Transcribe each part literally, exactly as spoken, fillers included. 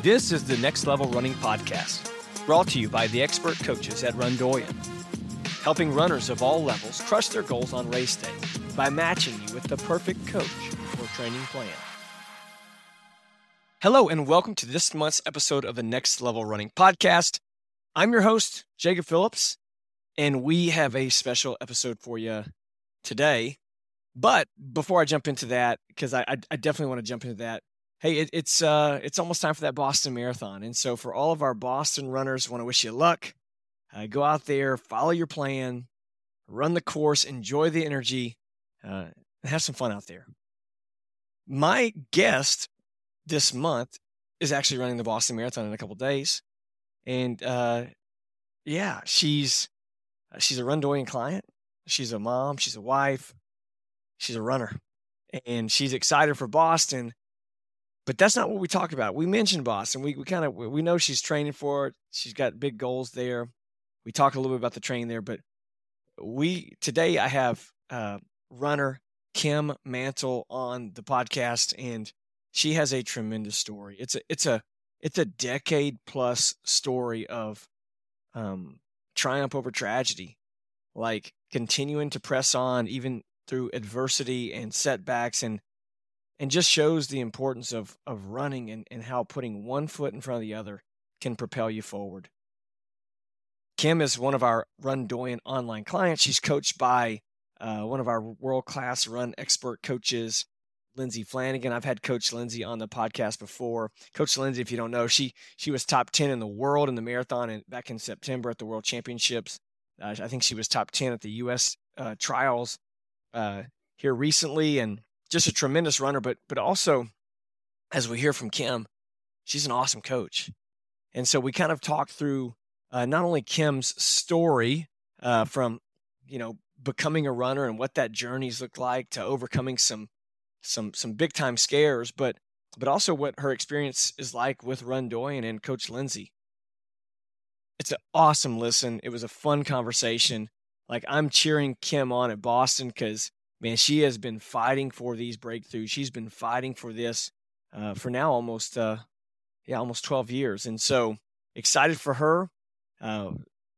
This is the Next Level Running Podcast, brought to you by the expert coaches at Rundoyan, helping runners of all levels crush their goals on race day by matching you with the perfect coach or training plan. Hello, and welcome to this month's episode of the Next Level Running Podcast. I'm your host, Jacob Phillips, and we have a special episode for you today. But before I jump into that, because I, I, I definitely want to jump into that, hey, it, it's uh, it's almost time for that Boston Marathon. And so for all of our Boston runners, I want to wish you luck. Uh, go out there, follow your plan, run the course, enjoy the energy, uh, and have some fun out there. My guest this month is actually running the Boston Marathon in a couple days. And uh, yeah, she's she's a Rundoyan client. She's a mom. She's a wife. She's a runner. And she's excited for Boston. But that's not what we talked about. We mentioned Boston. We we kind of we know she's training for it. She's got big goals there. We talked a little bit about the training there, but we today I have uh, runner Kim Mantle on the podcast, and she has a tremendous story. It's a it's a it's a decade plus story of um, triumph over tragedy, like continuing to press on even through adversity and setbacks, and and just shows the importance of of running and, and how putting one foot in front of the other can propel you forward. Kim is one of our Rundoyan online clients. She's coached by uh, one of our world-class run expert coaches, Lindsay Flanagan. I've had Coach Lindsay on the podcast before. Coach Lindsay, if you don't know, she she was top ten in the world in the marathon in, back in September at the World Championships. Uh, I think she was top ten at the U S uh, trials uh, here recently, and just a tremendous runner. But but also, as we hear from Kim, she's an awesome coach. And so we kind of talked through uh, not only Kim's story uh, from, you know, becoming a runner and what that journey's looked like to overcoming some some some big time scares, but but also what her experience is like with Rundoyan and Coach Lindsay. It's an awesome listen. It was a fun conversation. Like, I'm cheering Kim on at Boston because, man, she has been fighting for these breakthroughs. She's been fighting for this uh, for now almost uh, yeah almost twelve years, and so excited for her. Uh,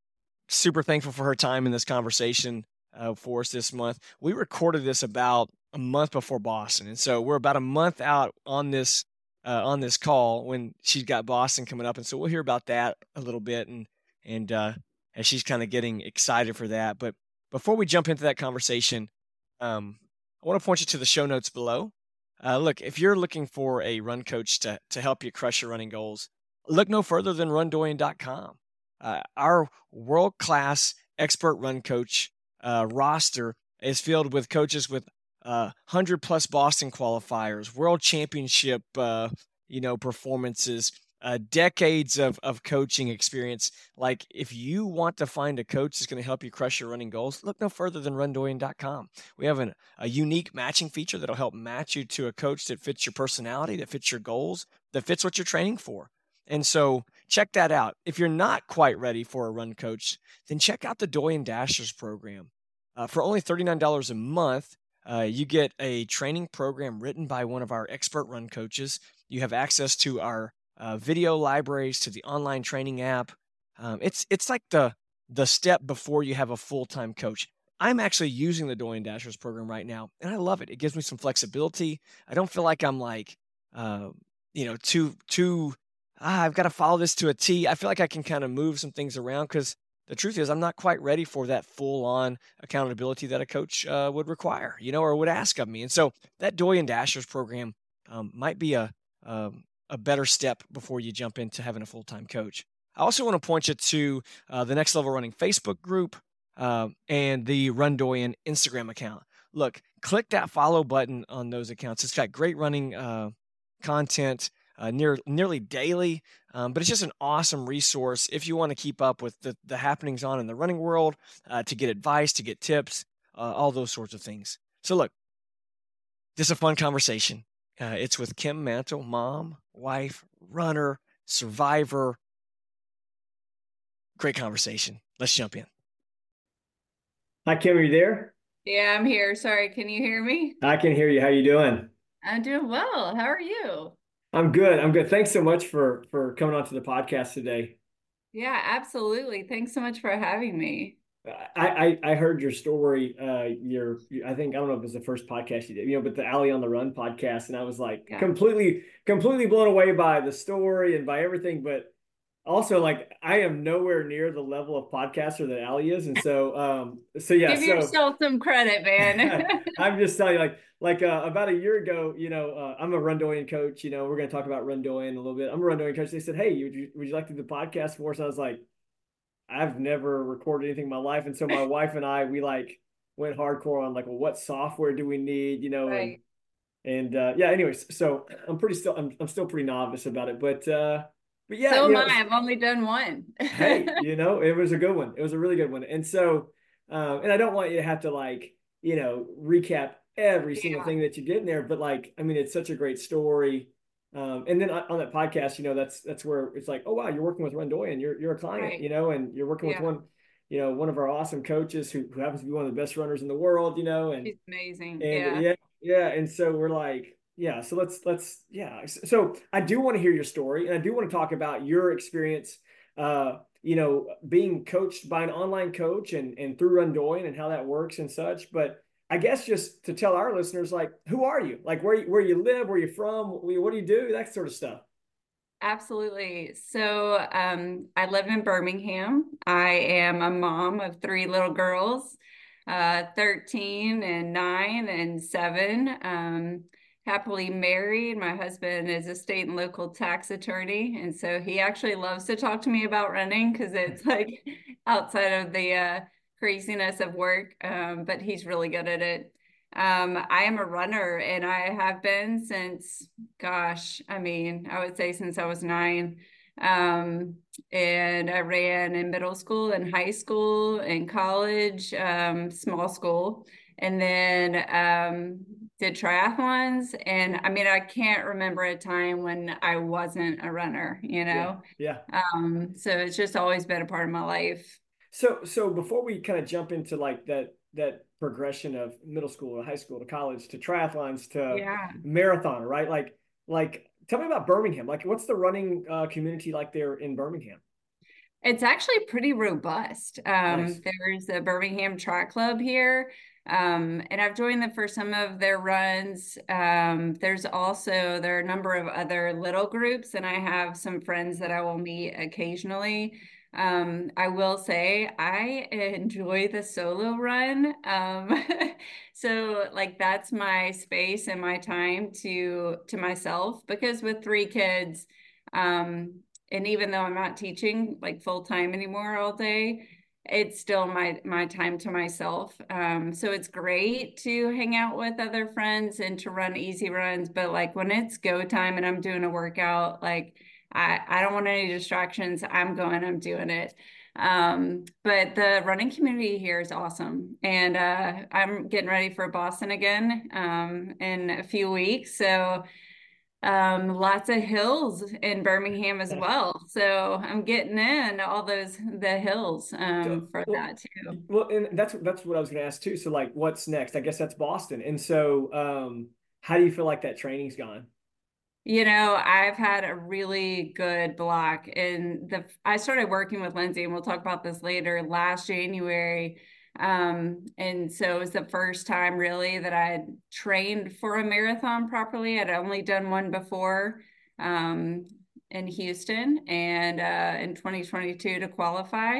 super thankful for her time in this conversation uh, for us this month. We recorded this about a month before Boston, and so we're about a month out on this uh, on this call when she's got Boston coming up, and so we'll hear about that a little bit, and and uh, as she's kind of getting excited for that. But before we jump into that conversation, um, I want to point you to the show notes below. Uh, look, if you're looking for a run coach to to help you crush your running goals, look no further than rundoyan dot com. Uh, our world-class expert run coach uh, roster is filled with coaches with uh, one hundred plus Boston qualifiers, world championship, uh, you know, performances, uh, decades of, of coaching experience. Like, if you want to find a coach that's going to help you crush your running goals, look no further than rundoyan dot com. We have an, a unique matching feature that'll help match you to a coach that fits your personality, that fits your goals, that fits what you're training for. And so check that out. If you're not quite ready for a run coach, then check out the Doyen Dashers program. Uh, for only thirty-nine dollars a month, uh, you get a training program written by one of our expert run coaches. You have access to our uh, video libraries, to the online training app. Um, it's it's like the the step before you have a full-time coach. I'm actually using the Doyen Dashers program right now, and I love it. It gives me some flexibility. I don't feel like I'm like, uh, you know, too too. Ah, I've got to follow this to a T. I feel like I can kind of move some things around because the truth is I'm not quite ready for that full-on accountability that a coach uh, would require, you know, or would ask of me. And so that Doyen Dashers program um, might be a, a a better step before you jump into having a full-time coach. I also want to point you to uh, the Next Level Running Facebook group uh, and the Rundoyan Instagram account. Look, click that follow button on those accounts. It's got great running uh, content. Uh, near, nearly daily, um, but it's just an awesome resource if you want to keep up with the, the happenings on in the running world, uh, to get advice, to get tips, uh, all those sorts of things. So look, this is a fun conversation. Uh, it's with Kim Mantle, mom, wife, runner, survivor. Great conversation. Let's jump in. Hi, Kim, are you there? Yeah, I'm here. Sorry, can you hear me? I can hear you. How you doing? I'm doing well. How are you? I'm good. I'm good. Thanks so much for for coming on to the podcast today. Yeah, absolutely. Thanks so much for having me. I I, I heard your story. Uh, your I think I don't know if it was the first podcast you did, you know, but the Alley on the Run podcast, and I was like Yeah. completely completely blown away by the story and by everything. But also, like, I am nowhere near the level of podcaster that Allie is, and so um so yeah Give so. yourself some credit, man. I'm just telling you, like, like uh, about a year ago, you know, uh, I'm a Rundoyan coach. You know, we're going to talk about Rundoyan a little bit. I'm a Rundoyan coach. They said, "Hey, would you would you like to do the podcast for us?" I was like, "I've never recorded anything in my life," and so my wife and I, we like went hardcore on like, well, what software do we need? You know, and Right. and uh, yeah. Anyways, so I'm pretty still, I'm I'm still pretty novice about it, but uh, but yeah, So you am know, I. I've only done one. hey, you know, it was a good one. It was a really good one. And so, um, and I don't want you to have to like, you know, recap every single Yeah, thing that you did in there, but like, I mean, it's such a great story. Um, and then on on that podcast, you know, that's that's where it's like, oh wow, you're working with Rundoyan, you're you're a client, right. you know, and you're working with Yeah, one, you know, one of our awesome coaches who, who happens to be one of the best runners in the world, you know, and she's amazing. and Yeah. yeah, yeah. And so we're like, yeah, so let's let's yeah. So I do want to hear your story, and I do want to talk about your experience, uh, you know, being coached by an online coach and and through Rundoyan and how that works and such. But I guess just to tell our listeners, like, who are you? Like, where where you live, where you from, what do you do, that sort of stuff. Absolutely. So, um, I live in Birmingham. I am a mom of three little girls, uh, thirteen and nine and seven. Um, happily married. My husband is a state and local tax attorney, and so he actually loves to talk to me about running because it's like outside of the uh, craziness of work. Um, but he's really good at it. Um, I am a runner and I have been since, gosh, I mean, I would say since I was nine. Um, and I ran in middle school and high school and college, um, small school, and then um, did triathlons. And I mean, I can't remember a time when I wasn't a runner, you Yeah, know? yeah. Um, so it's just always been a part of my life. So so before we kind of jump into like that that progression of middle school to high school to college to triathlons to Yeah. marathon, right? Like like tell me about Birmingham. Like what's the running uh, community like there in Birmingham? It's actually pretty robust. Um, Nice. there's the Birmingham Track Club here, um, and I've joined them for some of their runs. Um, there's also there are a number of other little groups, and I have some friends that I will meet occasionally. Um, I will say I enjoy the solo run. Um, so like that's my space and my time to to myself because with three kids, um, and even though I'm not teaching like full time anymore all day, it's still my my time to myself. Um, so it's great to hang out with other friends and to run easy runs, but like when it's go time and I'm doing a workout, like I I don't want any distractions. I'm going, I'm doing it. Um, but the running community here is awesome. And uh, I'm getting ready for Boston again um, in a few weeks. So um, lots of hills in Birmingham as well. So I'm getting in all those the hills So um, for well that too. well and that's that's what I was going to ask too. So like what's next? I guess that's Boston. And so um how do you feel like that training's gone? You know, I've had a really good block and the I started working with Lindsay and we'll talk about this later last January. Um, and so it was the first time really that I had trained for a marathon properly. I'd only done one before um, in Houston and uh, in twenty twenty-two to qualify.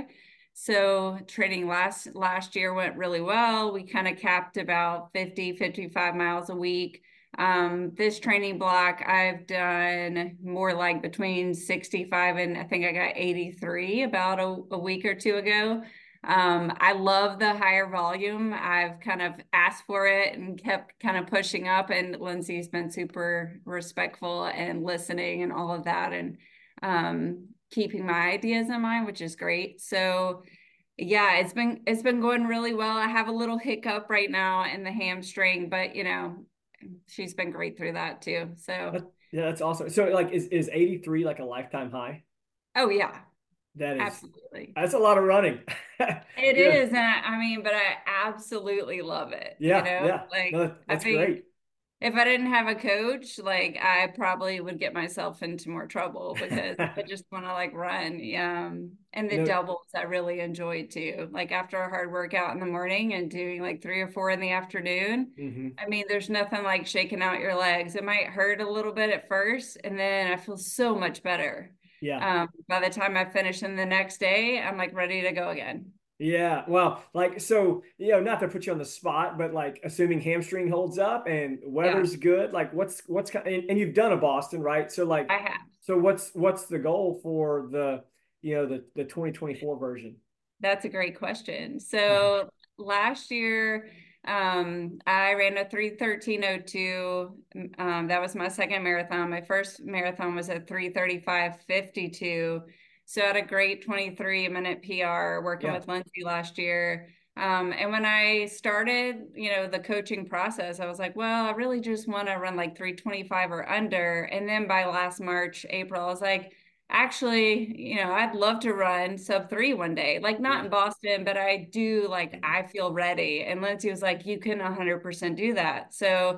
So training last last year went really well. We kind of capped about fifty, fifty-five miles a week. Um, this training block, I've done more like between sixty-five and I think I got eighty-three about a, a week or two ago. Um, I love the higher volume. I've kind of asked for it and kept kind of pushing up, and Lindsay's been super respectful and listening and all of that, and um, keeping my ideas in mind, which is great. So, yeah, it's been it's been going really well. I have a little hiccup right now in the hamstring, but you know, she's been great through that too. So, That, yeah, that's awesome. So like is is eighty-three like a lifetime high? oh yeah, That is absolutely. that's a lot of running. It Yeah. is, and I, I mean, but I absolutely love it. You Yeah, know, yeah. like No, I that's think great. if I didn't have a coach, like I probably would get myself into more trouble because I just want to like run. Um, and the No, doubles I really enjoyed too. Like after a hard workout in the morning and doing like three or four in the afternoon. hmm I mean, there's nothing like shaking out your legs. It might hurt a little bit at first, and then I feel so much better. Yeah. Um, by the time I finish in the next day, I'm like ready to go again. Yeah, well, like so, you know, not to put you on the spot, but like assuming hamstring holds up and Yeah, weather's good, like what's what's kind and, and you've done a Boston, right? So like, I have. so what's what's the goal for the you know the the twenty twenty-four version? That's a great question. So last year, um, I ran a three thirteen oh two. Um, that was my second marathon. My first marathon was a three thirty-five fifty-two. So I had a great twenty-three minute P R working Yeah, with Lindsay last year. Um, and when I started, you know, the coaching process, I was like, well, I really just want to run like three twenty-five or under. And then by last March, April, I was like, actually, you know, I'd love to run sub three one day, like not yeah, in Boston, but I do like, I feel ready. And Lindsay was like, you can one hundred percent do that. So,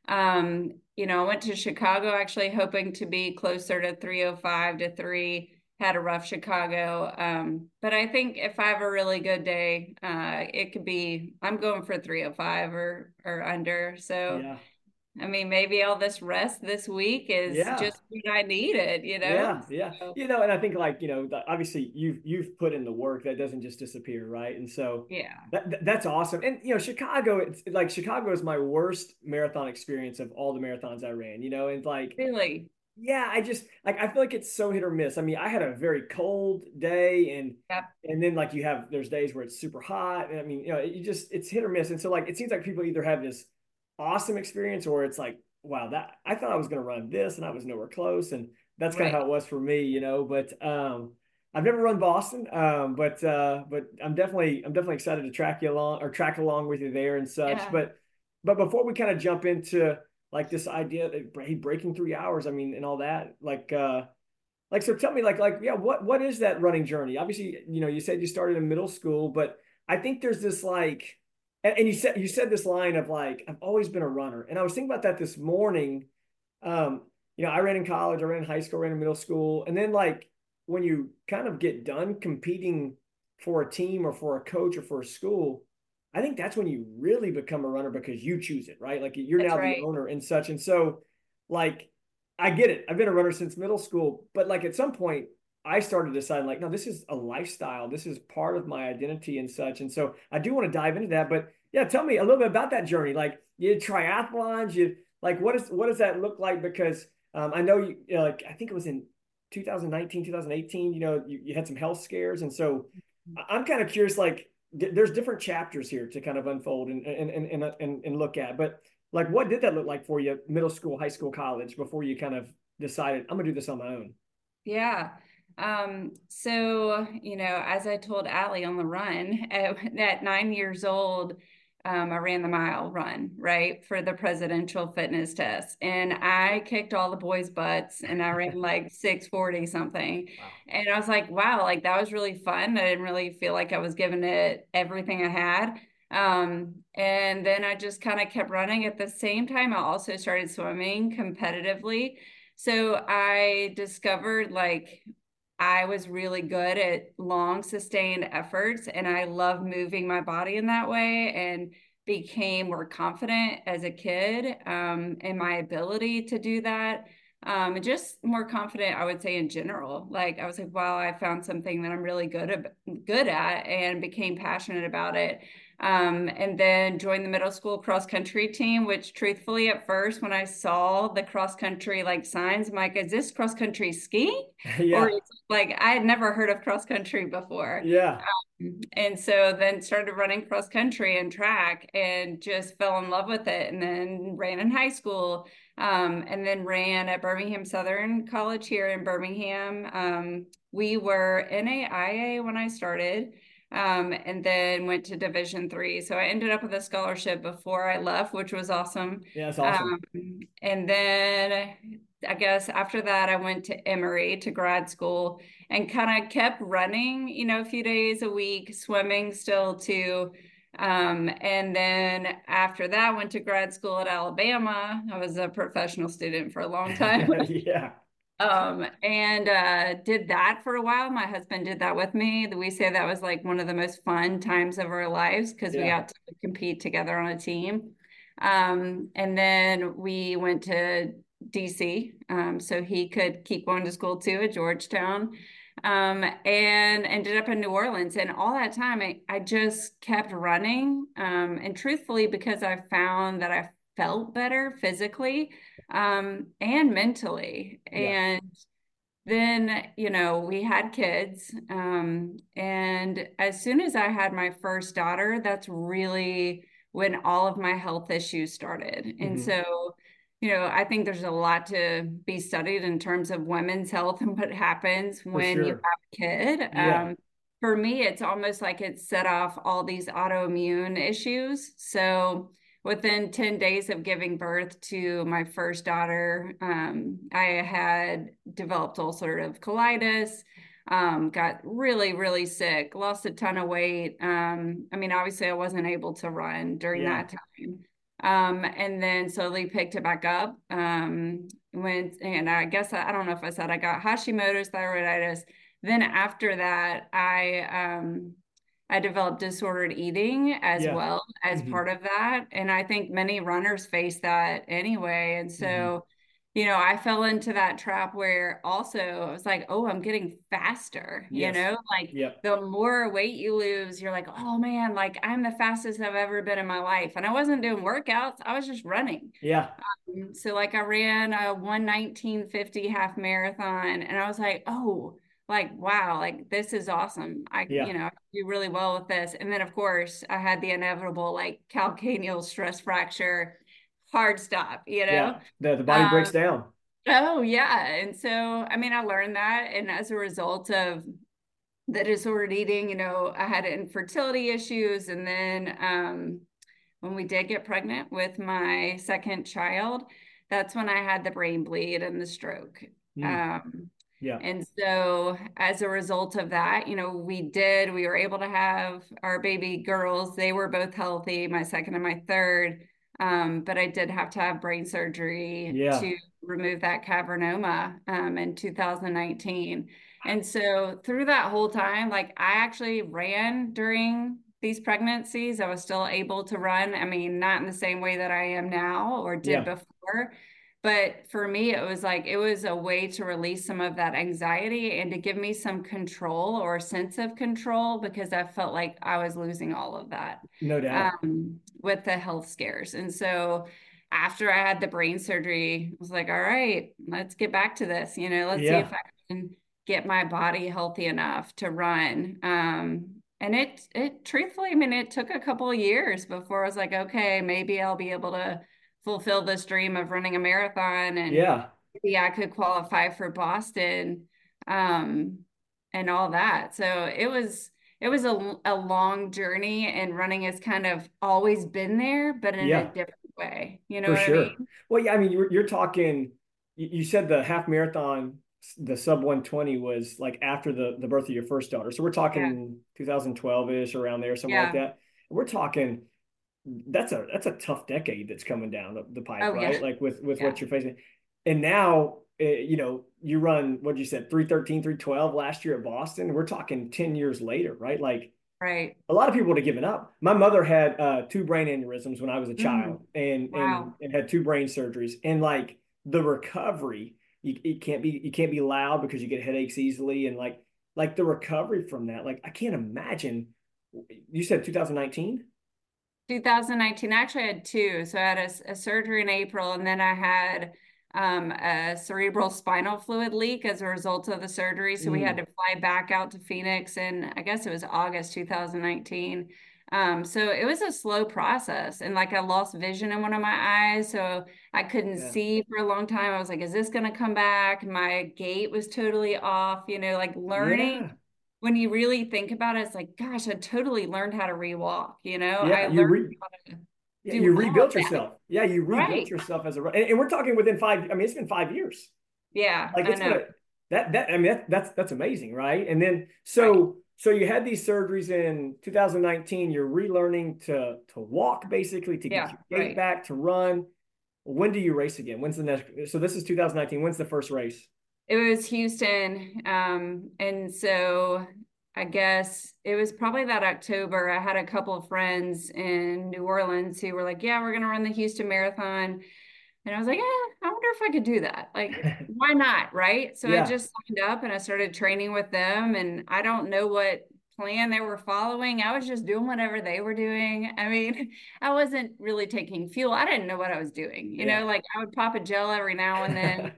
um, you know, I went to Chicago actually hoping to be closer to three oh five to three, had a rough Chicago. Um, but I think if I have a really good day, uh, it could be, I'm going for three oh five or, or under. So, yeah, I mean, maybe all this rest this week is yeah. just what I needed, you know? Yeah, yeah. So, You know, and I think like, you know, the, obviously you've you've put in the work that doesn't just disappear, right? And so yeah, that that- that's awesome. And you know, Chicago, it's like Chicago is my worst marathon experience of all the marathons I ran, you know, and like really. yeah, I just like I feel like it's so hit or miss. I mean, I had a very cold day and Yep. and then like you have there's days where it's super hot. And I mean, you know, you just it's hit or miss. And so like it seems like people either have this awesome experience or it's like, wow, that I thought I was gonna run this and I was nowhere close. And that's kind of Right. how it was for me, you know. But um I've never run Boston, um, but uh, but I'm definitely I'm definitely excited to track you along or track along with you there and such. Yeah. But but before we kind of jump into like this idea that hey, breaking three hours, I mean, and all that, like uh like so tell me like like yeah, what what is that running journey? Obviously, you know, you said you started in middle school, but I think there's this like and, and you said you said this line of like, I've always been a runner. And I was thinking about that this morning. Um, you know, I ran in college, I ran in high school, ran in middle school, and then like when you kind of get done competing for a team or for a coach or for a school, I think that's when you really become a runner because you choose it, right? Like you're That's now the right. owner and such. And so, like, I get it. I've been a runner since middle school, but like at some point, I started deciding like, no, this is a lifestyle. This is part of my identity and such. And so I do want to dive into that. But yeah, tell me a little bit about that journey. Like you did triathlons, you like what is what does that look like? Because um, I know you, you know, like I think it was in two thousand nineteen, two thousand eighteen, you know, you, you had some health scares. And so I'm kind of curious, like there's different chapters here to kind of unfold and and and and, and look at. But like, what did that look like for you, middle school, high school, college, before you kind of decided I'm gonna do this on my own? Yeah. Um, so, you know, as I told Allie on the run, at, at nine years old, um, I ran the mile run, right, for the presidential fitness test. And I kicked all the boys' butts and I ran like six forty something. Wow. And I was like, wow, like that was really fun. I didn't really feel like I was giving it everything I had. Um, and then I just kind of kept running. At the same time, I also started swimming competitively. So I discovered like I was really good at long sustained efforts and I love moving my body in that way and became more confident as a kid um, in my ability to do that. Um, and just more confident, I would say in general. Like I was like, wow, I found something that I'm really good at, good at, and became passionate about it. Um, and then joined the middle school cross country team, which truthfully at first when I saw the cross country like signs, I'm like, is this cross country skiing? Or Yeah. it's like I had never heard of cross country before. Yeah. Um, and so then started running cross country and track and just fell in love with it. And then ran in high school, um, and then ran at Birmingham Southern College here in Birmingham. Um, we were N A I A when I started, um, and then went to Division three. So I ended up with a scholarship before I left, which was awesome. Yeah, that's awesome. Um, and then I guess after that, I went to Emory to grad school and kind of kept running, you know, a few days a week, swimming still too. Um, and then after that, went to grad school at Alabama. I was a professional student for a long time. Yeah. Um, and uh, did that for a while. My husband did that with me. We say that was like one of the most fun times of our lives because we Yeah. got to compete together on a team. Um, and then we went to D C, um, so he could keep going to school too at Georgetown, um, and ended up in New Orleans. And all that time, I, I just kept running. Um, and truthfully, because I found that I felt better physically, um, and mentally. Yeah. And then, you know, we had kids. Um, and as soon as I had my first daughter, that's really when all of my health issues started. And Mm-hmm. so, you know, I think there's a lot to be studied in terms of women's health and what happens For when you sure. have a kid. Yeah. Um, for me, it's almost like it set off all these autoimmune issues. So, within ten days of giving birth to my first daughter, um, I had developed ulcerative colitis, um, got really, really sick, lost a ton of weight. Um, I mean, obviously, I wasn't able to run during Yeah. that time. Um, and then slowly picked it back up. Um, went, and I guess I, I don't know if I said I got Hashimoto's thyroiditis. Then after that, I um, I developed disordered eating as Yeah. well as Mm-hmm. part of that. And I think many runners face that anyway. And Mm-hmm. so, you know, I fell into that trap where also I was like, oh, I'm getting faster, you Yes. know, like Yep. the more weight you lose, you're like, oh man, like I'm the fastest I've ever been in my life. And I wasn't doing workouts, I was just running. Yeah. Um, so like I ran a one nineteen fifty half marathon and I was like, oh, like wow, like this is awesome. I, Yeah. you know, I do really well with this. And then of course I had the inevitable like calcaneal stress fracture, hard stop, you know. Yeah. The the body breaks Um, down. oh yeah. And so I mean I learned that, and as a result of the disordered eating, you know, I had infertility issues, and then um when we did get pregnant with my second child, that's when I had the brain bleed and the stroke. Mm. Um, Yeah. and so, as a result of that, you know, we did, we were able to have our baby girls. They were both healthy, my second and my third. Um, but I did have to have brain surgery Yeah. to remove that cavernoma um, in two thousand nineteen. And so, through that whole time, like I actually ran during these pregnancies. I was still able to run. I mean, not in the same way that I am now or did Yeah. before, but for me, it was like it was a way to release some of that anxiety and to give me some control or sense of control because I felt like I was losing all of that No doubt. um, with the health scares. And so after I had the brain surgery, I was like, all right, let's get back to this. You know, let's see if Yeah. I can get my body healthy enough to run. Um, and it, it truthfully, I mean, it took a couple of years before I was like, okay, maybe I'll be able to fulfill this dream of running a marathon, and Yeah. maybe I could qualify for Boston, um, and all that. So it was it was a, a long journey, and running has kind of always been there, but in a Yeah. different way. You know For what I sure. mean? Well, yeah, I mean, you're, you're talking, you, you said the half marathon, the sub one twenty was like after the, the birth of your first daughter. So we're Yeah. talking two thousand twelve-ish, around there, something like Yeah. that. We're talking, that's a that's a tough decade that's coming down the, the pipe, Oh yeah. right? Like with with Yeah. what you're facing. And now, uh, you know, you run, what you said, three thirteen, three twelve last year at Boston. We're talking ten years later, right? Like Right. a lot of people would have given up. My mother had uh, two brain aneurysms when I was a Mm. child, and and Wow. and had two brain surgeries. And like the recovery, you, you can't be you can't be loud because you get headaches easily, and like like the recovery from that, like I can't imagine. You said two thousand nineteen? two thousand nineteen, actually I had two. So I had a, a surgery in April, and then I had um, a cerebral spinal fluid leak as a result of the surgery. So we had Mm, to fly back out to Phoenix, and I guess it was August two thousand nineteen. Um, so it was a slow process, and like I lost vision in one of my eyes, so I couldn't yeah, see for a long time. I was like, is this going to come back? My gait was totally off, you know, like learning yeah, when you really think about it, it's like, gosh, I totally learned how to rewalk, you know? I yeah. You learned re how to yeah, do you all of rebuilt that. yourself. Yeah, you rebuilt Right. yourself as a, and, and we're talking within five. I mean, it's been five years. Yeah, Like I it's been know. a that that I mean that, that's that's amazing, right? And then Right. so so you had these surgeries in two thousand nineteen. You're relearning to to walk basically, to get Yeah, your gait right. back, to run. When do you race again? When's the next? So this is two thousand nineteen. When's the first race? It was Houston. Um, and so I guess it was probably that October. I had a couple of friends in New Orleans who were like, yeah, we're going to run the Houston Marathon. And I was like, eh, I wonder if I could do that. Like, why not? Right. So I Yeah. just signed up and I started training with them. And I don't know what plan they were following. I was just doing whatever they were doing. I mean, I wasn't really taking fuel. I didn't know what I was doing. You Yeah. know, like I would pop a gel every now and then.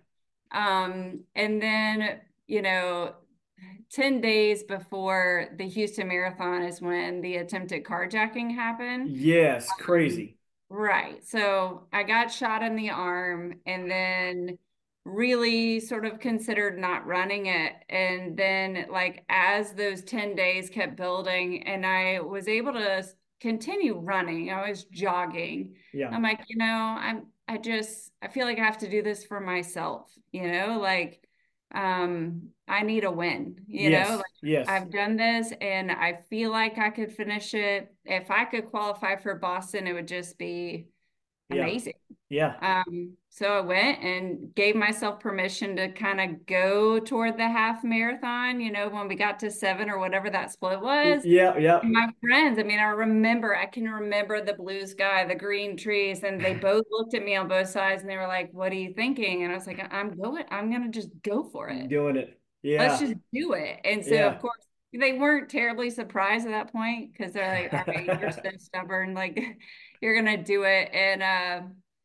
Um, and then, you know, ten days before the Houston Marathon is when the attempted carjacking happened. Yes, Um, crazy. right. So I got shot in the arm and then really sort of considered not running it. And then, like, as those ten days kept building and I was able to continue running, I was jogging. Yeah. I'm like, you know, I'm, I just, I feel like I have to do this for myself, you know, like, um, I need a win, you know, Yes. like Yes. I've done this and I feel like I could finish it. If I could qualify for Boston, it would just be Yeah. amazing. Yeah. Um, so I went and gave myself permission to kind of go toward the half marathon, you know, when we got to seven or whatever that split was. Yeah. Yeah. And my friends, I mean, I remember, I can remember the blue sky, the green trees, and they both looked at me on both sides and they were like, what are you thinking? And I was like, I'm going, I'm going to just go for it. Doing it. Let's Yeah. just do it. And so, of Yeah. course, they weren't terribly surprised at that point because they're like, all right, you're so stubborn, like you're gonna do it. And uh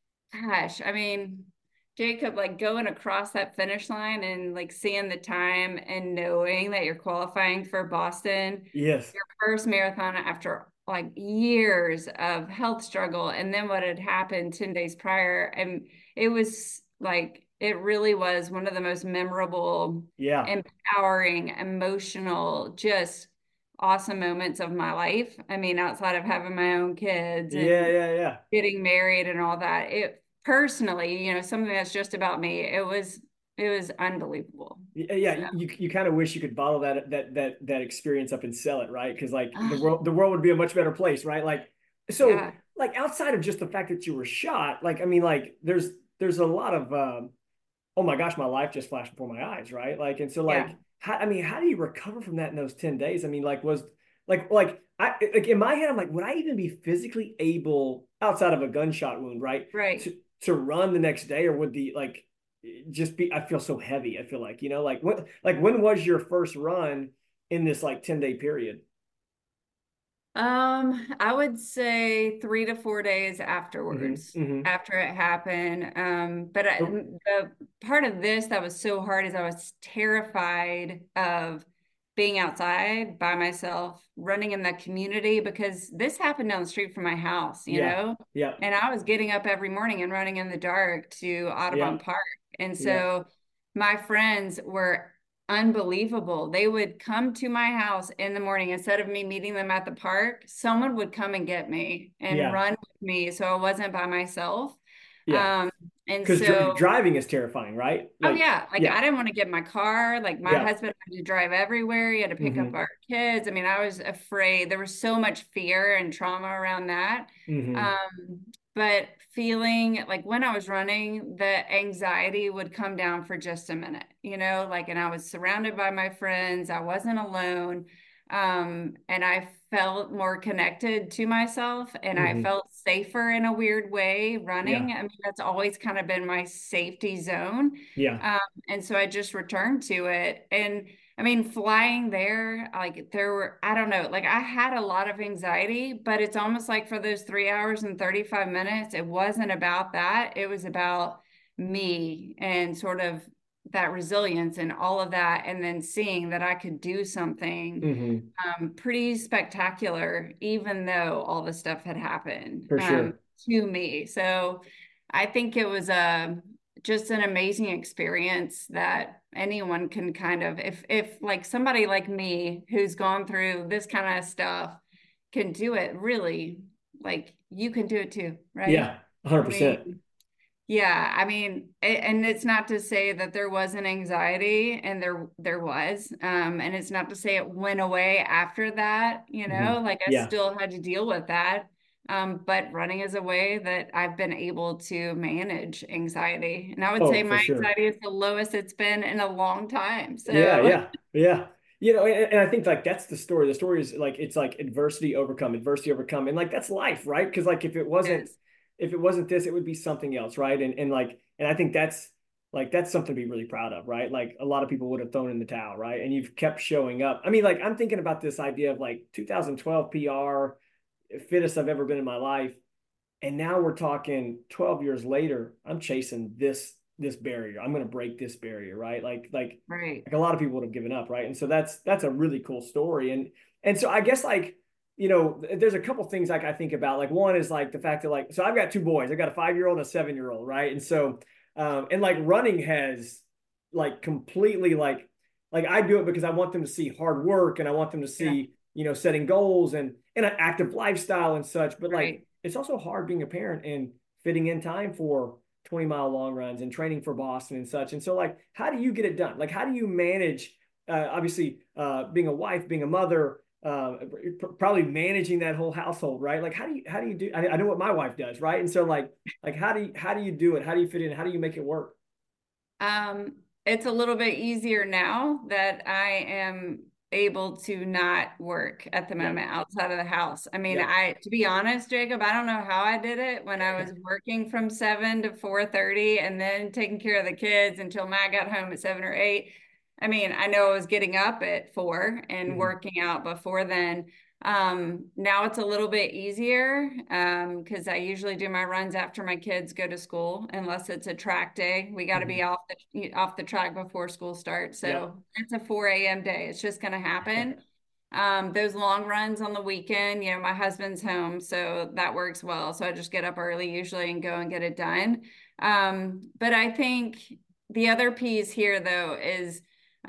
gosh, I mean, Jacob, like going across that finish line and like seeing the time and knowing that you're qualifying for Boston, Yes. your first marathon after like years of health struggle, and then what had happened ten days prior. And it was like, it really was one of the most memorable, Yeah. empowering, emotional, just awesome moments of my life. I mean, outside of having my own kids Yeah. and Yeah. Yeah. getting married and all that, it personally, you know, something that's just about me, it was, it was unbelievable. Yeah, yeah, So, you you kind of wish you could bottle that that that that experience up and sell it, right? Because like the ah, world the world would be a much better place, right? Like so yeah, like outside of just the fact that you were shot, like I mean like there's there's a lot of um oh my gosh, my life just flashed before my eyes, right? Like and so yeah, like how I mean how do you recover from that in those ten days? I mean like was like like I like in my head I'm like would I even be physically able outside of a gunshot wound, right? right. To to run the next day or would the like just be I feel so heavy. I feel like, you know, like when like when was your first run in this like ten day period? Um, I would say three to four days Hmm. afterwards, Hmm. after it happened. Um, but I, So, the part of this that was so hard is I was terrified of being outside by myself, running in the community because this happened down the street from my house, you yeah. know, Yeah. and I was getting up every morning and running in the dark to Yeah. Audubon Park. And Yeah. so my friends were unbelievable. They would come to my house in the morning instead of me meeting them at the park. Someone would come and get me and Yeah. run with me, so I wasn't by myself. Yeah. Um, and Because dr so, driving is terrifying, right? oh Like, yeah, like yeah. I didn't want to get in my car. Like my Yeah. husband had to drive everywhere. He had to pick up Hmm. our kids. I mean, I was afraid. There was so much fear and trauma around that. Hmm. Um, but feeling like when I was running, the anxiety would come down for just a minute, you know, like, and I was surrounded by my friends. I wasn't alone. Um, and I felt more connected to myself and I Hmm. felt safer in a weird way Yeah. running. I mean, that's always kind of been my safety zone. Yeah. Um, and so I just returned to it. And I mean, flying there, like there were, I don't know, like I had a lot of anxiety, but it's almost like for those three hours and thirty-five minutes, it wasn't about that. It was about me and sort of that resilience and all of that. And then seeing that I could do something Hmm. um, pretty spectacular, even though all the stuff had happened For um, sure. to me. So I think it was a, just an amazing experience that anyone can kind of if if like somebody like me who's gone through this kind of stuff can do it, really, like you can do it too, right? Yeah. I one hundred percent. mean, Yeah, I mean, a- and it's not to say that there wasn't anxiety, and there there was, um, and it's not to say it went away after that, you Hmm. know, like I Yeah. still had to deal with that. Um, but running is a way that I've been able to manage anxiety. And I would Oh, say for my sure. anxiety is the lowest it's been in a long time. Yeah, So yeah, yeah. You know, and, and I think like that's the story. The story is like it's like adversity overcome, adversity overcome, and like that's life, right? Because like if it wasn't, yes, if it wasn't this, it would be something else, right? And and like, and I think that's like that's something to be really proud of, right? Like a lot of people would have thrown in the towel, right? And you've kept showing up. I mean, like I'm thinking about this idea of like two thousand twelve P R, fittest I've ever been in my life. And now we're talking twelve years later, I'm chasing this this barrier. I'm going to break this barrier, right? Like like right. like a lot of people would have given up, right? And so that's that's a really cool story. And and so I guess like you know, there's a couple things like I think about. Like one is like the fact that like so I've got two boys. I've got a five year old and a seven year old, right? And so um and like running has like completely like like I do it because I want them to see hard work and I want them to Yeah, see you know setting goals and and an active lifestyle and such. But like right. it's also hard being a parent and fitting in time for twenty mile long runs and training for Boston and such. And so, like, how do you get it done? Like, how do you manage, uh, obviously, uh, being a wife, being a mother, uh, probably managing that whole household, right? Like, how do you, how do you do, I, I know what my wife does, right? And so, like, like, how do you, how do you do it? How do you fit in? How do you make it work? Um, it's a little bit easier now that I am able to not work at the Yep. moment outside of the house. I mean, Yep. I, to be honest, Jacob, I don't know how I did it when I was working from seven to four thirty and then taking care of the kids until Matt got home at seven or eight. I mean, I know I was getting up at four and Mhm. working out before then. Um, now it's a little bit easier um, because I usually do my runs after my kids go to school, unless it's a track day. We got to be Mhm. off the off the track before school starts. Yep. So it's a four a m day. It's just going to happen. Um, those long runs on the weekend, you know, my husband's home, so that works well. So I just get up early usually and go and get it done. Um, but I think the other piece here, though, is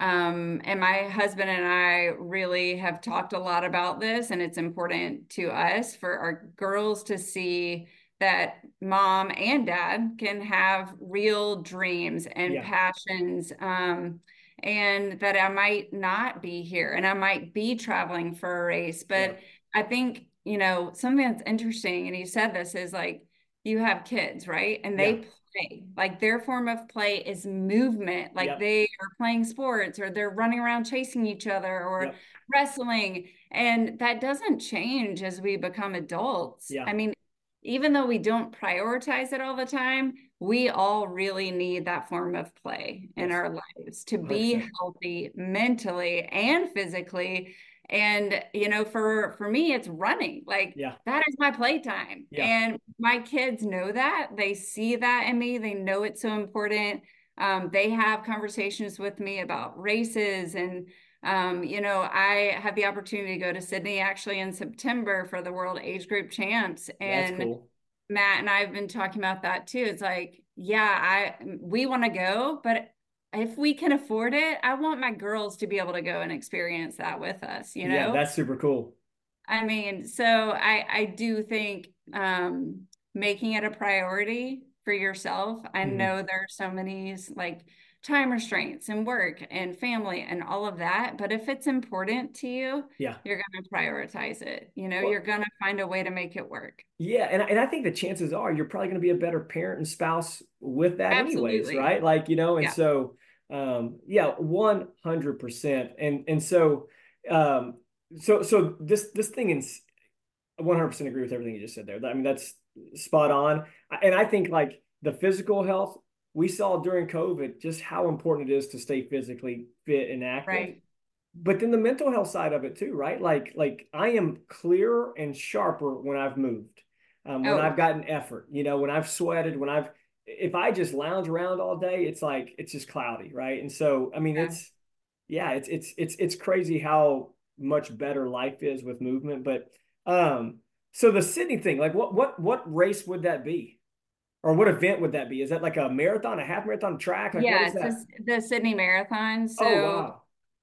um, and my husband and I really have talked a lot about this, and it's important to us for our girls to see that mom and dad can have real dreams and Yeah. passions, um, and that I might not be here and I might be traveling for a race. Yeah. But I think, you know, something that's interesting, and you said this, is like you have kids, right? And Yeah. they play. Like their form of play is movement. Like Yep. they are playing sports or they're running around chasing each other or Yep. wrestling. And that doesn't change as we become adults. Yeah. I mean, even though we don't prioritize it all the time, we all really need that form of play in Yes. our lives to be one hundred percent. healthy mentally and physically. And, you know, for for me, it's running. Like Yeah. that is my playtime. Yeah. And my kids know that. They see that in me. They know it's so important. Um, they have conversations with me about races. And, um, you know, I have the opportunity to go to Sydney actually in September for the World Age Group Champs. That's And cool. Matt and I have been talking about that too. It's like, yeah, I we want to go, but if we can afford it, I want my girls to be able to go and experience that with us, you Yeah. know? That's super cool. I mean, so I I do think um making it a priority for yourself. I Mhm. know there are so many like time restraints and work and family and all of that, but if it's important to you, Yeah. you're going to prioritize it. You know, you're Well, going to find a way to make it work. yeah, and and I think the chances are you're probably going to be a better parent and spouse with that anyways, Absolutely. right? Like, you know, and Yeah. so um yeah, one hundred percent. And and so um so so this this thing in one hundred percent agree with everything you just said there. I mean, that's spot on. And I think like the physical health, we saw during COVID just how important it is to stay physically fit and active. Right. But then the mental health side of it too, right? Like like I am clearer and sharper when I've moved, um, when I've Oh, gotten effort, you know, when I've sweated, when I've if I just lounge around all day, it's like it's just cloudy, right? And so I mean, yeah. it's yeah, it's it's it's it's crazy how much better life is with movement. But um, so the Sydney thing, like what what what race would that be, or what event would that be? Is that like a marathon, a half marathon track? Like what Yeah, is it's that? this, the Sydney Marathon. Oh So wow,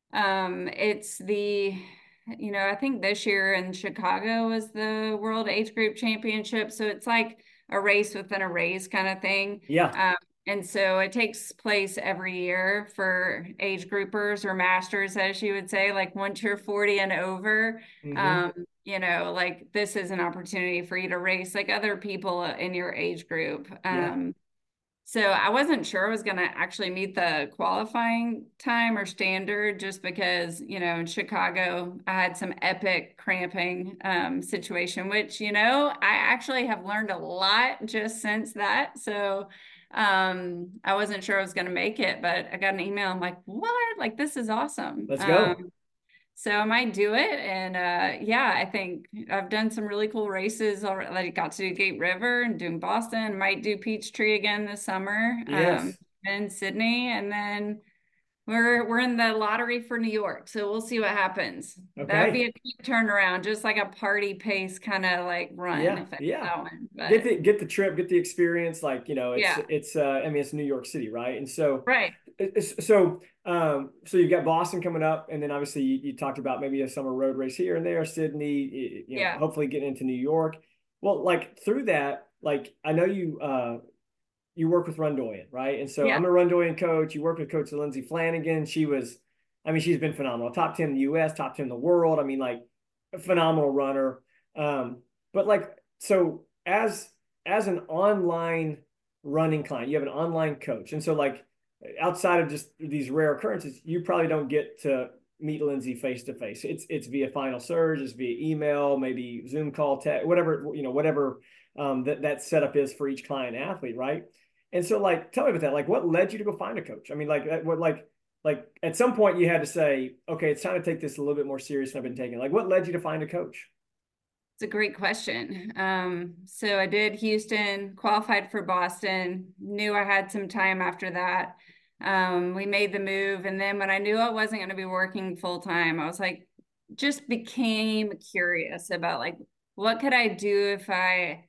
Um, it's the, you know, I think this year in Chicago was the World Age Group Championship. So it's like a race within a race kind of thing. Yeah. Um, and so it takes place every year for age groupers or masters, as you would say, like once you're forty and over, Mm-hmm. um, you know, like this is an opportunity for you to race like other people in your age group. Yeah. Um, so I wasn't sure I was going to actually meet the qualifying time or standard just because, you know, in Chicago, I had some epic cramping um, situation, which, you know, I actually have learned a lot just since that. So um, I wasn't sure I was going to make it, but I got an email. I'm like, what? Like, this is awesome. Let's go. Um, so I might do it. And uh, yeah, I think I've done some really cool races already. Like got to do Gate River and doing Boston, might do Peachtree again this summer. Yes. Um, in Sydney. And then we're we're in the lottery for New York. So we'll see what happens. Okay. That would be a quick turnaround, just like a party pace kind of like run. Yeah. If Yeah. that one. But, get the get the trip, get the experience. Like, you know, it's yeah. it's uh I mean it's New York City, right? And so right. It's, so um so you've got Boston coming up, and then obviously you, you talked about maybe a summer road race here and there, Sydney, you know, yeah. hopefully getting into New York. Well, like through that, like I know you uh you work with Rundoyan, right? And so yeah. I'm a Rundoyan coach. You work with Coach Lindsay Flanagan. She was, I mean, she's been phenomenal. Top ten in the U S, top ten in the world. I mean, like a phenomenal runner. Um, but like, so as as an online running client, you have an online coach. And so like outside of just these rare occurrences, you probably don't get to meet Lindsay face to face. It's it's via Final Surge, it's via email, maybe Zoom call, text, whatever, you know, whatever um, that that setup is for each client athlete, right? And so, like, tell me about that. Like, what led you to go find a coach? I mean, like, what, like, like at some point you had to say, okay, it's time to take this a little bit more serious than I've been taking. Like, what led you to find a coach? It's a great question. Um, so I did Houston, qualified for Boston, knew I had some time after that. Um, we made the move. And then when I knew I wasn't going to be working full time, I was like, just became curious about like, what could I do if I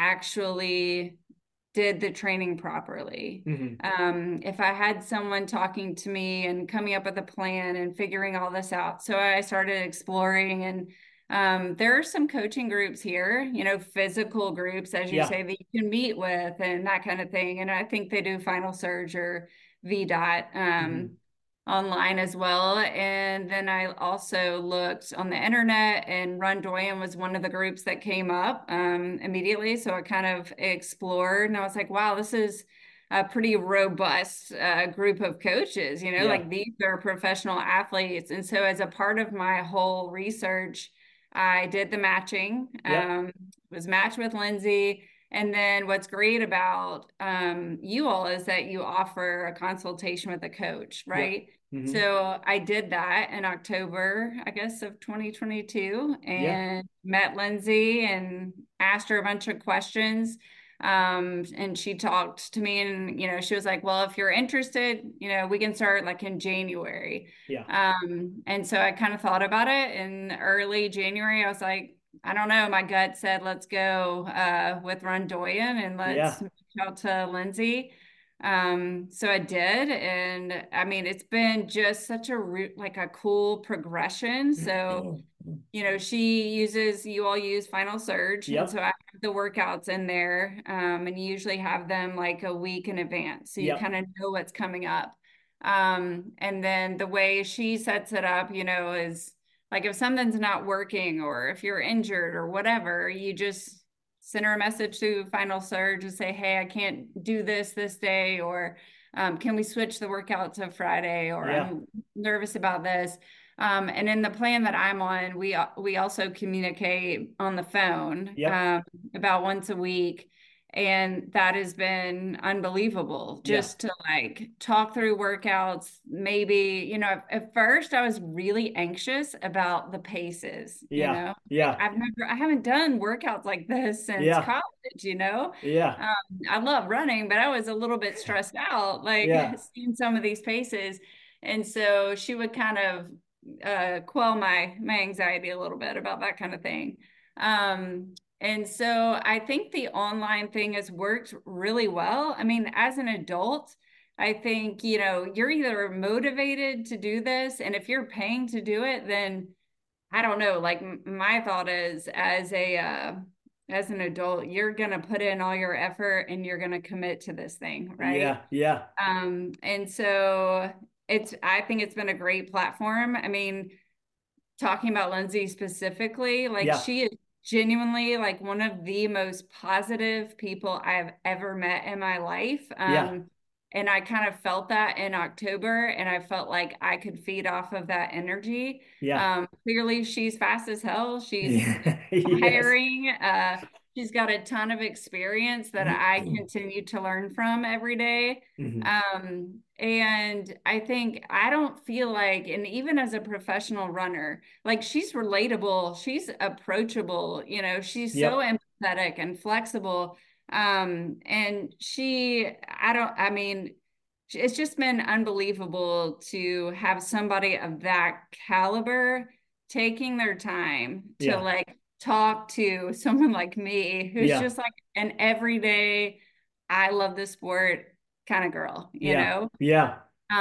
actually did the training properly? Mm-hmm. Um, if I had someone talking to me and coming up with a plan and figuring all this out. So I started exploring, and um, there are some coaching groups here, you know, physical groups, as you Yeah. say, that you can meet with and that kind of thing. And I think they do Final Surge or V DOT um, Mm-hmm. online as well. And then I also looked on the internet, and Rundoyan was one of the groups that came up um, immediately. So I kind of explored, and I was like, wow, this is a pretty robust uh, group of coaches, you know, Yeah. like these are professional athletes. And so as a part of my whole research, I did the matching, Yep. um, was matched with Lindsay. And then what's great about um, you all is that you offer a consultation with a coach, right? Yep. Mm-hmm. So I did that in October, I guess, of twenty twenty-two, and Yeah. met Lindsay and asked her a bunch of questions. Um, and she talked to me, and, you know, she was like, well, if you're interested, you know, we can start like in January. Yeah. Um, and so I kind of thought about it in early January. I was like, I don't know. My gut said, let's go uh, with Rundoyan and let's Yeah. reach out to Lindsay. Um, so I did. And I mean, it's been just such a re- like a cool progression. So, you know, she uses, you all use Final Surge. Yep. And so I have the workouts in there. Um, and you usually have them like a week in advance. So you Yep. kind of know what's coming up. Um, and then the way she sets it up, you know, is like if something's not working or if you're injured or whatever, you just send her a message to Final Surge and say, hey, I can't do this this day, or um, can we switch the workout to Friday, or Yeah. I'm nervous about this. Um, and in the plan that I'm on, we we also communicate on the phone Yep. um, about once a week. And that has been unbelievable just Yeah. to like talk through workouts. Maybe, you know, at first I was really anxious about the paces, Yeah. you know, Yeah. like I've never, I haven't done workouts like this since Yeah. college, you know, Yeah. um, I love running, but I was a little bit stressed out, like Yeah. seeing some of these paces. And so she would kind of uh, quell my, my anxiety a little bit about that kind of thing. Um, And so I think the online thing has worked really well. I mean, as an adult, I think, you know, you're either motivated to do this, and if you're paying to do it, then I don't know, like my thought is as a, uh, as an adult, you're going to put in all your effort and you're going to commit to this thing, right? Yeah, yeah, Um, and so it's, I think it's been a great platform. I mean, talking about Lindsay specifically, like yeah, she is genuinely like one of the most positive people I've ever met in my life. yeah, Um, and I kind of felt that in October, and I felt like I could feed off of that energy. yeah, Um, clearly, she's fast as hell. She's yeah. Yes. hiring. Uh, she's got a ton of experience that I continue to learn from every day. Mhm. Um, and I think I don't feel like, and even as a professional runner, like she's relatable, she's approachable, you know, she's so Yep. empathetic and flexible. Um, and she, I don't, I mean, it's just been unbelievable to have somebody of that caliber taking their time to Yeah. like talk to someone like me who's Yeah. just like an everyday, I love this sport kind of girl, you Yeah. know? Yeah.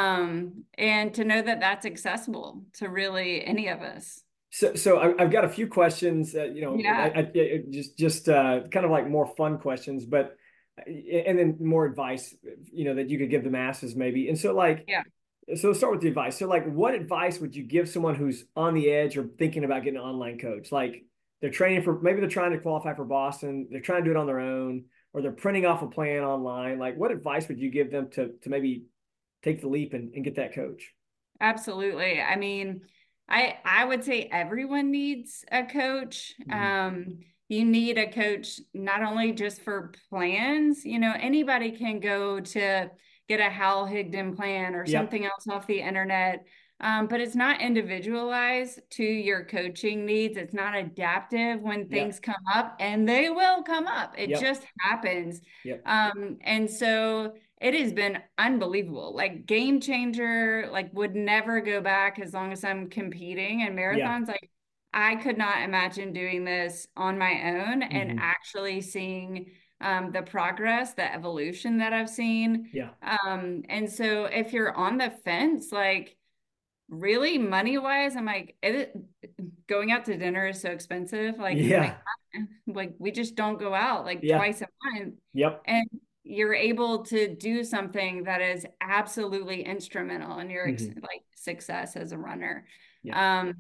Um, and to know that that's accessible to really any of us. So, so I, I've got a few questions. Uh, you know, I, Yeah. I I- just just uh, kind of like more fun questions, but and then more advice. You know, that you could give the masses maybe. And so, like, Yeah. so let's start with the advice. So, like, what advice would you give someone who's on the edge or thinking about getting an online coach? Like, they're training for maybe they're trying to qualify for Boston, they're trying to do it on their own, or they're printing off a plan online. Like, what advice would you give them to to maybe take the leap and, and get that coach? Absolutely. I mean, I I would say everyone needs a coach. Mhm. Um, you need a coach not only just for plans, you know, anybody can go to get a Hal Higdon plan or Yep. something else off the internet. Um, but it's not individualized to your coaching needs. It's not adaptive when things Yep. come up, and they will come up. It Yep. just happens. Yep. Um, and so it has been unbelievable, like game changer, like would never go back as long as I'm competing in Yeah. marathons. Like I could not imagine doing this on my own and Hmm. actually seeing um, the progress, the evolution that I've seen. Yeah. Um, and so if you're on the fence, like really money wise, I'm like, it, going out to dinner is so expensive. Like, I'm like, Yeah. like we just don't go out like Yeah. twice a month. Yep. And you're able to do something that is absolutely instrumental in your Hmm. like success as a runner. Yeah. Um,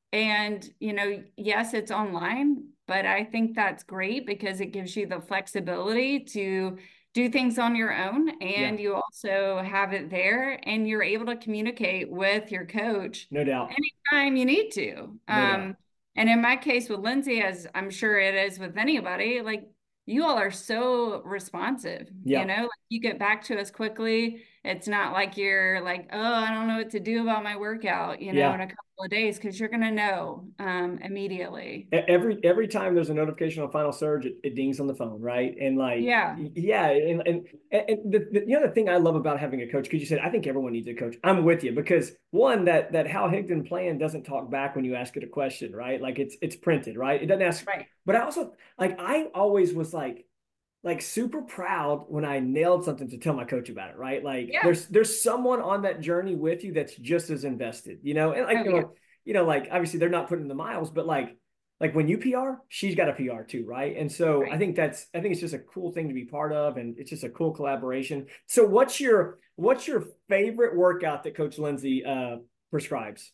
and you know, yes, it's online, but I think that's great because it gives you the flexibility to do things on your own, Yeah. and you also have it there and you're able to communicate with your coach No doubt. anytime you need to. No doubt. Um, and in my case with Lindsay, as I'm sure it is with anybody, like you all are so responsive, you Yeah. know, like you get back to us quickly. It's not like you're like, oh, I don't know what to do about my workout, you know, in Yeah. a couple of days, because you're going to know um, immediately. E- Every every time there's a notification on Final Surge, it, it dings on the phone, right? And like, Yeah, yeah, and and, and the, the, the other thing I love about having a coach, because you said I think everyone needs a coach. I'm with you because one that that Hal Higdon plan doesn't talk back when you ask it a question, right? Like it's it's printed, right? It doesn't ask. right. But I also like I always was like like super proud when I nailed something to tell my coach about it, right? Like Yeah. there's there's someone on that journey with you that's just as invested, you know, and like Oh, you yeah. know, you know, like obviously they're not putting in the miles, but like like when you P R, she's got a P R too, right? And so I Right. think that's I think it's just a cool thing to be part of, and it's just a cool collaboration. So what's your what's your favorite workout that Coach Lindsay uh, prescribes?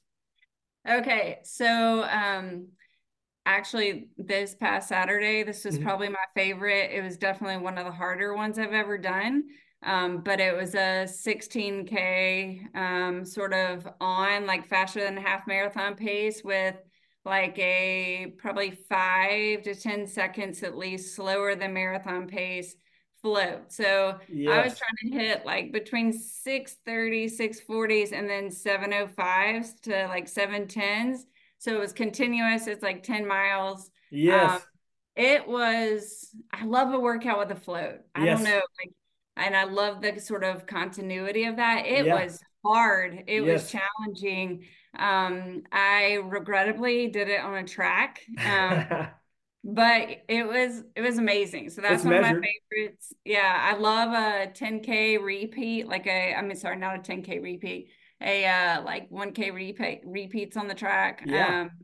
Okay. So, um, actually, this past Saturday, this was Mhm. probably my favorite. It was definitely one of the harder ones I've ever done. Um, but it was a sixteen K, um, sort of on like faster than a half marathon pace with like a probably five to ten seconds at least slower than marathon pace float. So I was Yes. trying to hit like between six thirty, six forties, and then seven oh fives to like seven tens. So it was continuous. It's like ten miles. Um, Yes. it was, I love a workout with a float. I don't Yes. know. Like, and I love the sort of continuity of that. It Yeah. was hard. It was Yes. challenging. Um, I regrettably did it on a track. Um, but it was it was amazing. So It's that's one of my measured. favorites. Yeah, I love a ten K repeat, like a I mean sorry, not a ten K repeat, a uh like one K repeat repeats on the track. Yeah. Um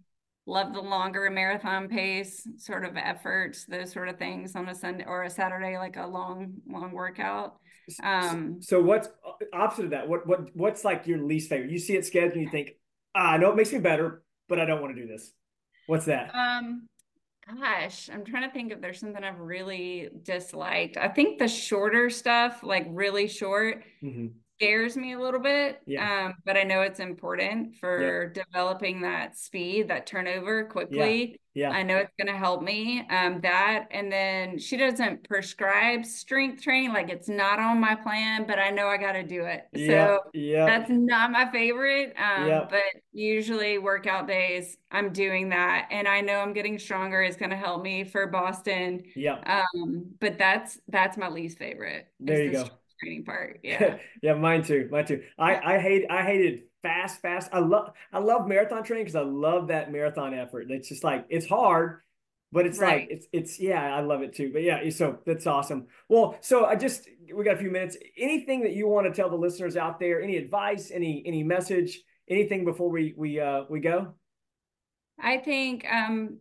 love the longer marathon pace sort of efforts, those sort of things on a Sunday or a Saturday, like a long, long workout. Um, so what's opposite of that? What, what, what's like your least favorite? You see it scheduled and you think, ah, I know it makes me better, but I don't want to do this. What's that? Um, gosh, I'm trying to think if there's something I've really disliked. I think the shorter stuff, like really short, mm-hmm. scares me a little bit. Yeah. Um, but I know it's important for yep. developing that speed, that turnover quickly. Yeah. Yeah. I know it's going to help me. Um, that, and then she doesn't prescribe strength training. Like it's not on my plan, but I know I got to do it. Yeah. So yeah. that's not my favorite. Um, yeah. but usually workout days, I'm doing that. And I know I'm getting stronger. It's going to help me for Boston. Yeah. Um, but that's, that's my least favorite. There you the go. Training part. Yeah. yeah. Mine too. Mine too. I, I hate, I hated fast, fast. I love, I love marathon training because I love that marathon effort. It's just like, it's hard, but it's right. like, it's, it's, yeah, I love it too. But yeah, so that's awesome. Well, so I just, we got a few minutes. Anything that you want to tell the listeners out there, any advice, any, any message, anything before we, we, uh, we go? I think, um,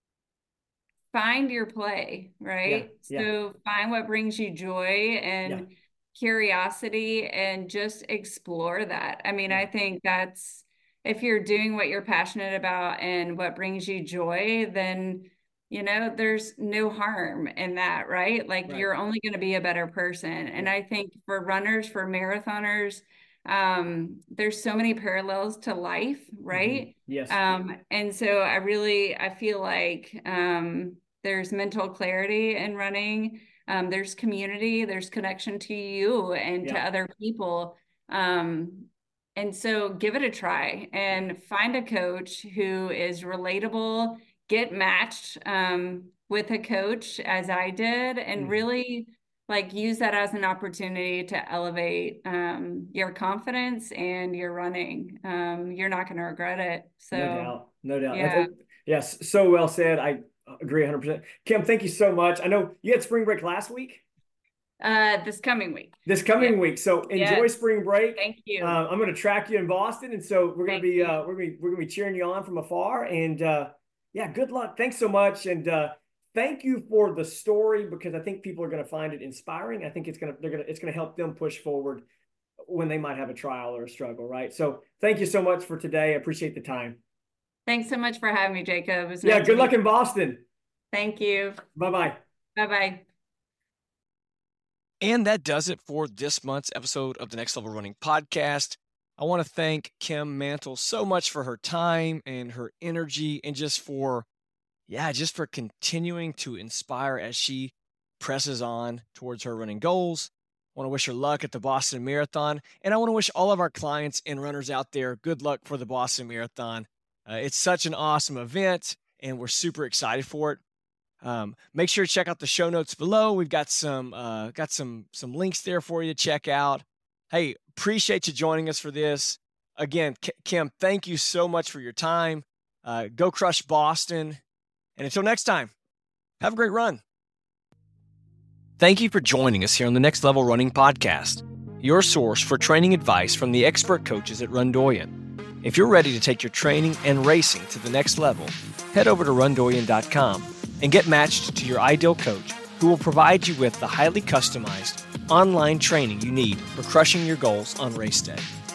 find your play, right? Yeah, yeah. So find what brings you joy and yeah. curiosity and just explore that. I mean, yeah. I think that's, if you're doing what you're passionate about and what brings you joy, then, you know, there's no harm in that, right? Like right. you're only going to be a better person. And yeah. I think for runners, for marathoners, um, there's so many parallels to life, right? Mm-hmm. Yes. Um, and so I really, I feel like, um, there's mental clarity in running. Um, there's community, there's connection to you and yeah. to other people. Um, and so give it a try and find a coach who is relatable, get matched um, with a coach as I did, and mm-hmm. really like use that as an opportunity to elevate um, your confidence and your running. Um, you're not going to regret it. So no doubt, no doubt. Yeah. Yes. So well said. I agree one hundred percent. Kim, thank you so much. I know you had spring break last week. Uh, this coming week. This coming yeah. week. So enjoy yes. spring break. Thank you. Uh, I'm going to track you in Boston, and so we're going to be uh, we're going to we're going to be cheering you on from afar. And uh, yeah, good luck. Thanks so much, and uh, thank you for the story because I think people are going to find it inspiring. I think it's going to they're going to it's going to help them push forward when they might have a trial or a struggle. Right. So thank you so much for today. I appreciate the time. Thanks so much for having me, Jacob. It was yeah. nice Good luck in Boston. Thank you. Bye-bye. Bye-bye. And that does it for this month's episode of the Next Level Running podcast. I want to thank Kim Mantle so much for her time and her energy and just for, yeah, just for continuing to inspire as she presses on towards her running goals. I want to wish her luck at the Boston Marathon. And I want to wish all of our clients and runners out there good luck for the Boston Marathon. Uh, it's such an awesome event and we're super excited for it. Um, make sure to check out the show notes below. We've got some uh, got some some links there for you to check out. Hey, appreciate you joining us for this. Again, K- Kim, thank you so much for your time. Uh, go crush Boston. And until next time, have a great run. Thank you for joining us here on the Next Level Running podcast, your source for training advice from the expert coaches at Rundoyen. If you're ready to take your training and racing to the next level, head over to rundoyen dot com. and get matched to your ideal coach who will provide you with the highly customized online training you need for crushing your goals on race day.